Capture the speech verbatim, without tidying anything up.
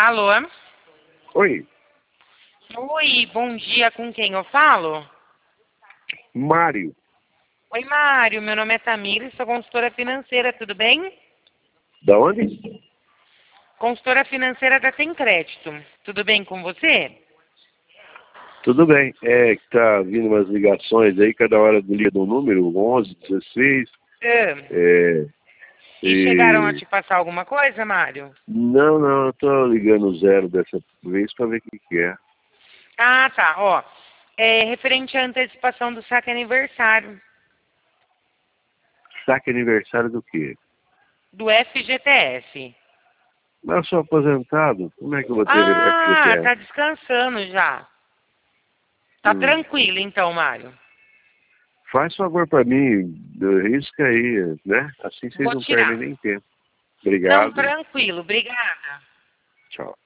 Alô? Oi, Oi, bom dia, com quem eu falo? Mário. Oi, Mário, meu nome é Tamira e sou consultora financeira, tudo bem? Da onde? Consultora financeira da Tem Crédito, tudo bem com você? Tudo bem. É que tá vindo umas ligações aí, cada hora liga do número, onze, dezesseis. Ah, É, e chegaram a e... te passar alguma coisa, Mário? Não, não, eu tô ligando zero dessa vez para ver o que, que é. Ah, tá, ó. É referente à antecipação do saque aniversário Saque aniversário do quê? do F G T S. Mas eu sou aposentado, como é que eu vou ter Ah, F G T S? tá descansando já. Tá Hum. tranquilo então, Mário. Faz favor para mim, risca aí, né? Assim vocês Vou não perdem tirar. nem tempo. Não, Obrigado. tranquilo, obrigada. Tchau.